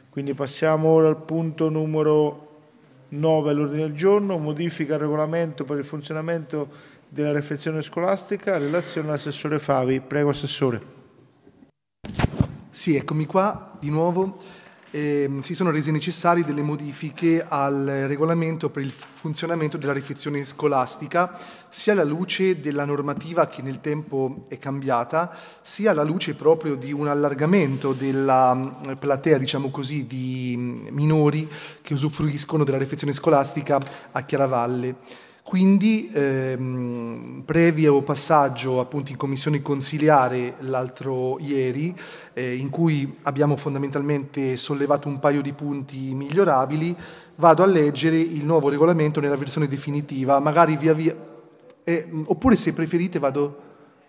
Quindi passiamo ora al punto numero 9 all'ordine del giorno, modifica al regolamento per il funzionamento della refezione scolastica, relazione all'assessore Favi. Prego, Assessore. Sì, eccomi qua di nuovo. Si sono rese necessarie delle modifiche al regolamento per il funzionamento della refezione scolastica, sia alla luce della normativa che nel tempo è cambiata, sia alla luce proprio di un allargamento della platea, diciamo così, di minori che usufruiscono della refezione scolastica a Chiaravalle. Quindi, previo passaggio appunto in commissione consiliare l'altro ieri, in cui abbiamo fondamentalmente sollevato un paio di punti migliorabili, vado a leggere il nuovo regolamento nella versione definitiva, magari via via, oppure se preferite vado...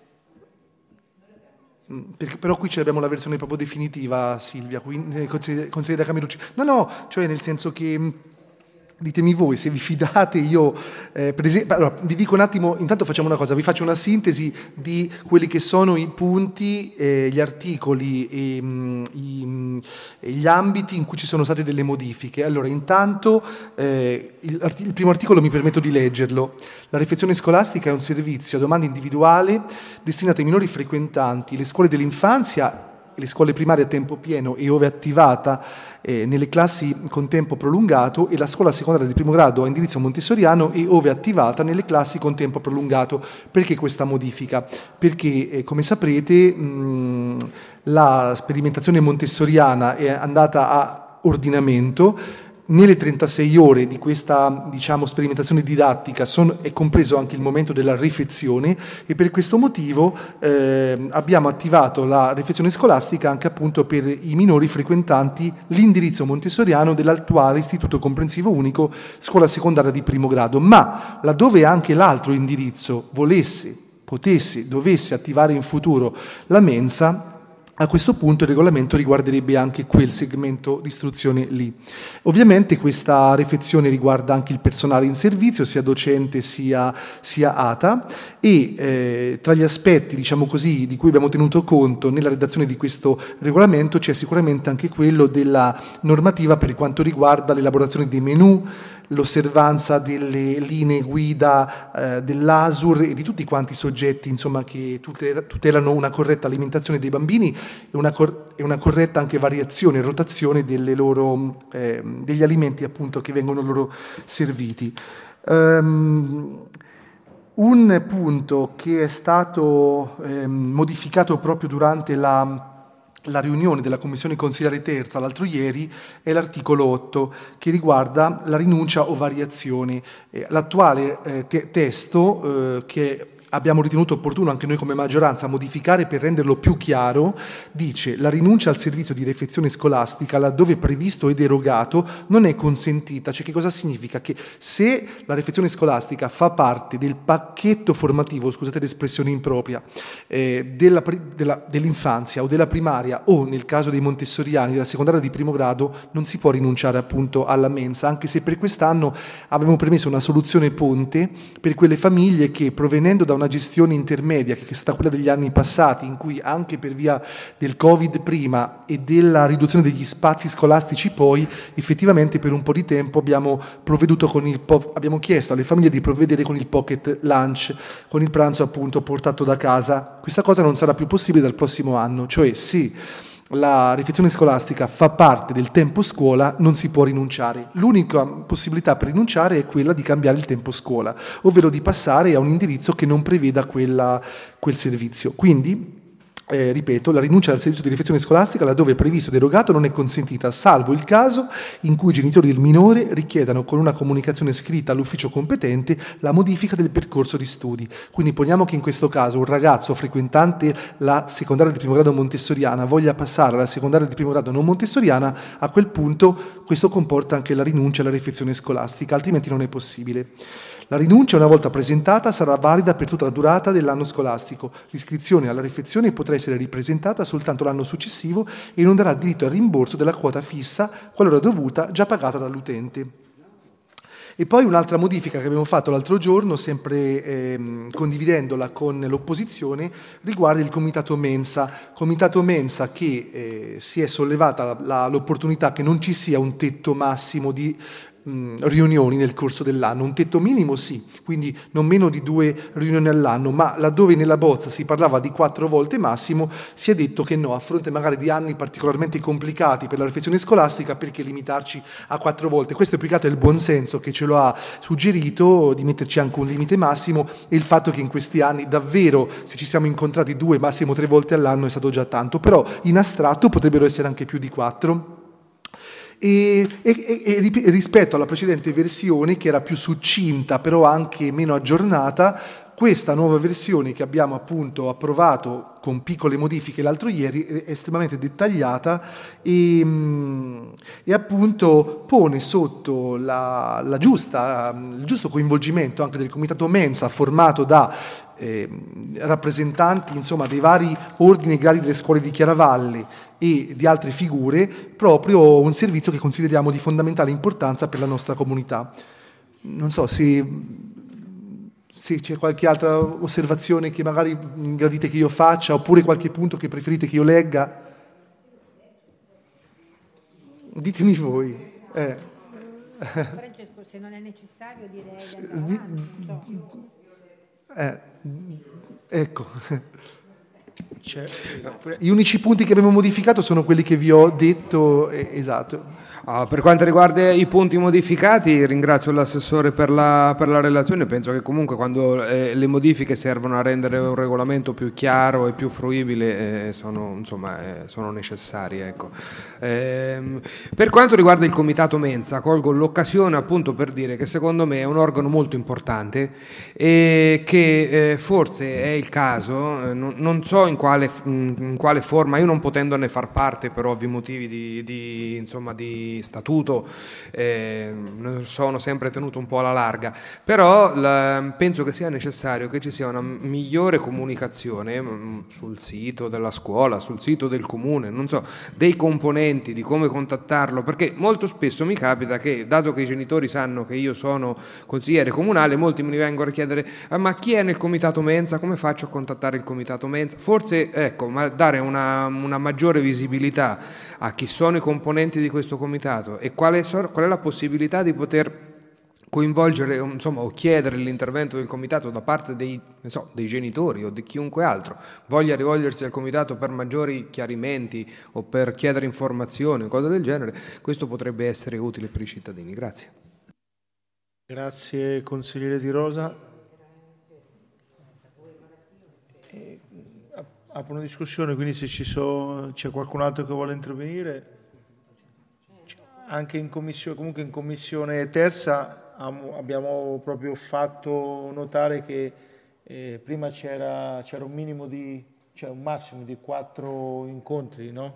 Però qui abbiamo la versione proprio definitiva, Silvia, quindi, consigliera Camerucci. No, cioè nel senso che... Ditemi voi se vi fidate, io per esempio, allora, vi dico un attimo, intanto facciamo una cosa, vi faccio una sintesi di quelli che sono i punti, gli articoli e gli ambiti in cui ci sono state delle modifiche. Allora, intanto il primo articolo mi permetto di leggerlo. La refezione scolastica è un servizio a domanda individuale destinato ai minori frequentanti le scuole dell'infanzia, le scuole primarie a tempo pieno e ove attivata nelle classi con tempo prolungato, e la scuola secondaria di primo grado a indirizzo montessoriano e ove attivata nelle classi con tempo prolungato. Perché questa modifica? Perché come saprete la sperimentazione montessoriana è andata a ordinamento. Nelle 36 ore di questa, diciamo, sperimentazione didattica è compreso anche il momento della refezione, e per questo motivo abbiamo attivato la refezione scolastica anche appunto per i minori frequentanti l'indirizzo montessoriano dell'attuale Istituto Comprensivo Unico Scuola Secondaria di Primo Grado. Ma laddove anche l'altro indirizzo dovesse attivare in futuro la mensa, a questo punto il regolamento riguarderebbe anche quel segmento di istruzione lì. Ovviamente questa refezione riguarda anche il personale in servizio, sia docente sia ATA, e tra gli aspetti, diciamo così, di cui abbiamo tenuto conto nella redazione di questo regolamento c'è sicuramente anche quello della normativa per quanto riguarda l'elaborazione dei menù, l'osservanza delle linee guida dell'ASUR e di tutti quanti i soggetti, insomma, che tutelano una corretta alimentazione dei bambini e una corretta anche variazione e rotazione delle loro, degli alimenti appunto che vengono loro serviti. Un punto che è stato modificato proprio durante la riunione della Commissione Consiliare Terza l'altro ieri è l'articolo 8, che riguarda la rinuncia o variazione. L'attuale testo, che abbiamo ritenuto opportuno anche noi come maggioranza modificare per renderlo più chiaro, dice: la rinuncia al servizio di refezione scolastica laddove previsto ed erogato non è consentita. Cioè, che cosa significa? Che se la refezione scolastica fa parte del pacchetto formativo, scusate l'espressione impropria, dell'infanzia o della primaria, o nel caso dei montessoriani della secondaria di primo grado, non si può rinunciare appunto alla mensa, anche se per quest'anno abbiamo premesso una soluzione ponte per quelle famiglie che, provenendo da una gestione intermedia che è stata quella degli anni passati, in cui anche per via del Covid prima e della riduzione degli spazi scolastici poi, effettivamente per un po' di tempo abbiamo chiesto alle famiglie di provvedere con il pocket lunch, con il pranzo appunto portato da casa. Questa cosa non sarà più possibile dal prossimo anno, cioè sì, la refezione scolastica fa parte del tempo scuola, non si può rinunciare. L'unica possibilità per rinunciare è quella di cambiare il tempo scuola, ovvero di passare a un indirizzo che non preveda quel servizio. Quindi, ripeto, la rinuncia al servizio di refezione scolastica laddove previsto ed erogato non è consentita, salvo il caso in cui i genitori del minore richiedano con una comunicazione scritta all'ufficio competente la modifica del percorso di studi. Quindi poniamo che in questo caso un ragazzo frequentante la secondaria di primo grado montessoriana voglia passare alla secondaria di primo grado non montessoriana, a quel punto questo comporta anche la rinuncia alla refezione scolastica, altrimenti non è possibile. La rinuncia, una volta presentata, sarà valida per tutta la durata dell'anno scolastico. L'iscrizione alla refezione potrà essere ripresentata soltanto l'anno successivo e non darà diritto al rimborso della quota fissa, qualora dovuta, già pagata dall'utente. E poi un'altra modifica che abbiamo fatto l'altro giorno, sempre condividendola con l'opposizione, riguarda il Comitato Mensa. Comitato Mensa che si è sollevata l'opportunità che non ci sia un tetto massimo di riunioni nel corso dell'anno, un tetto minimo sì, quindi non meno di 2 riunioni all'anno, ma laddove nella bozza si parlava di 4 volte massimo, si è detto che no, a fronte magari di anni particolarmente complicati per la riflessione scolastica, perché limitarci a 4 volte? Questo è più che altro il buonsenso che ce lo ha suggerito, di metterci anche un limite massimo, e il fatto che in questi anni davvero, se ci siamo incontrati 2, massimo 3 volte all'anno, è stato già tanto, però in astratto potrebbero essere anche più di 4. E rispetto alla precedente versione, che era più succinta però anche meno aggiornata, questa nuova versione che abbiamo appunto approvato con piccole modifiche l'altro ieri è estremamente dettagliata e appunto pone sotto il giusto coinvolgimento anche del Comitato Mensa, formato da rappresentanti insomma dei vari ordini e gradi delle scuole di Chiaravalle e di altre figure, proprio un servizio che consideriamo di fondamentale importanza per la nostra comunità. Non so se c'è qualche altra osservazione che magari gradite che io faccia, oppure qualche punto che preferite che io legga. Ditemi voi. Francesco, se non è necessario direi di andare avanti. Ecco. Gli unici punti che abbiamo modificato sono quelli che vi ho detto, esatto. Per quanto riguarda i punti modificati, ringrazio l'assessore per la relazione. Penso che comunque quando le modifiche servono a rendere un regolamento più chiaro e più fruibile sono necessarie. Ecco. Per quanto riguarda il Comitato Mensa, colgo l'occasione appunto per dire che secondo me è un organo molto importante e che forse è il caso, non so in quale forma, io non potendone far parte per ovvi motivi di statuto, sono sempre tenuto un po' alla larga, però penso che sia necessario che ci sia una migliore comunicazione sul sito della scuola, sul sito del comune, non so, dei componenti, di come contattarlo, perché molto spesso mi capita che, dato che i genitori sanno che io sono consigliere comunale, molti mi vengono a chiedere ma chi è nel Comitato Mensa, come faccio a contattare il Comitato Mensa? Forse ma dare una maggiore visibilità a chi sono i componenti di questo comitato e qual è la possibilità di poter coinvolgere, insomma, o chiedere l'intervento del comitato da parte dei genitori o di chiunque altro voglia rivolgersi al comitato per maggiori chiarimenti o per chiedere informazioni o cose del genere. Questo potrebbe essere utile per i cittadini. Grazie. Grazie consigliere Di Rosa. Apro una discussione, quindi se c'è qualcun altro che vuole intervenire. Anche in commissione, comunque in commissione terza abbiamo proprio fatto notare che prima c'era un massimo di 4 incontri, no?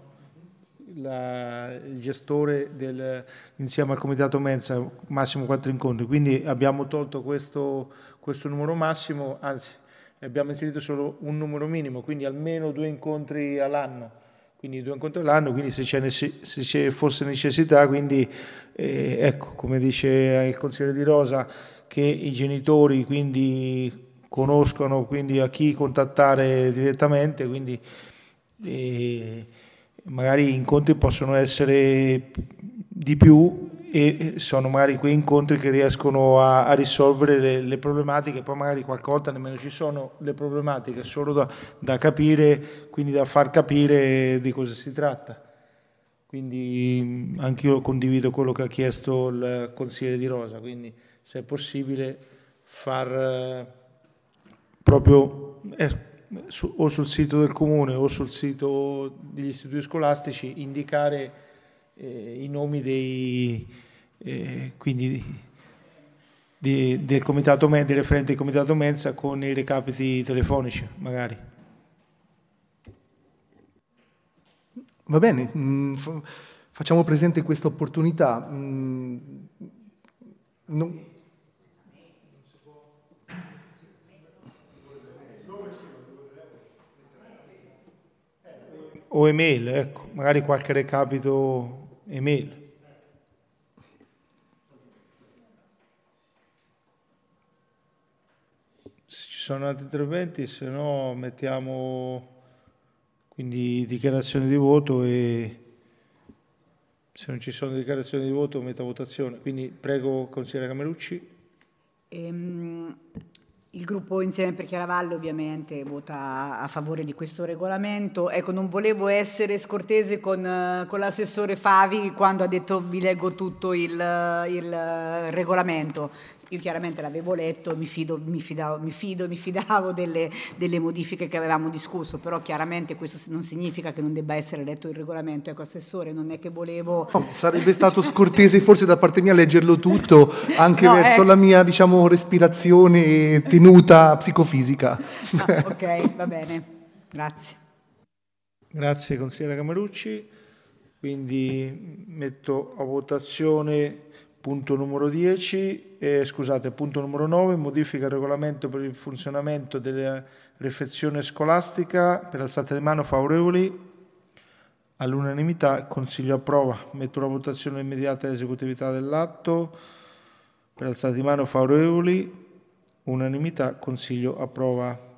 Il gestore insieme al Comitato Mensa, massimo 4 incontri, quindi abbiamo tolto questo numero massimo, anzi abbiamo inserito solo un numero minimo, quindi almeno 2 incontri all'anno. Quindi 2 incontri all'anno, quindi se c'è fosse necessità, quindi ecco, come dice il consigliere Di Rosa, che i genitori quindi conoscono quindi a chi contattare direttamente, quindi magari gli incontri possono essere di più e sono magari quei incontri che riescono a risolvere le problematiche, poi magari qualche volta nemmeno ci sono le problematiche, solo da capire, quindi da far capire di cosa si tratta. Quindi anche io condivido quello che ha chiesto il consigliere Di Rosa, quindi se è possibile far proprio o sul sito del comune o sul sito degli istituti scolastici indicare i nomi quindi del comitato dei referenti del Comitato Mensa con i recapiti telefonici magari. Va bene, facciamo presente questa opportunità. O email, ecco, magari qualche recapito email. Se ci sono altri interventi, se no mettiamo quindi dichiarazioni di voto e se non ci sono dichiarazioni di voto metto a votazione. Quindi prego consigliere Camerucci. Il gruppo Insieme per Chiaravalle ovviamente vota a favore di questo regolamento. Ecco, non volevo essere scortese con l'assessore Favi quando ha detto vi leggo tutto il regolamento. Io chiaramente l'avevo letto, mi fidavo delle modifiche che avevamo discusso, però chiaramente questo non significa che non debba essere letto il regolamento. Ecco, assessore, non è che volevo... No, sarebbe stato scortese forse da parte mia leggerlo tutto, anche verso la mia, diciamo, respirazione e tenuta psicofisica. Ok, va bene, grazie. Grazie consigliere Camerucci. Quindi metto a votazione punto numero 10, punto numero 9, modifica il regolamento per il funzionamento della refezione scolastica. Per alzata di mano favorevoli, all'unanimità, Consiglio approva. Metto la votazione immediata dell'esecutività dell'atto. Per alzata di mano favorevoli, unanimità, Consiglio approva.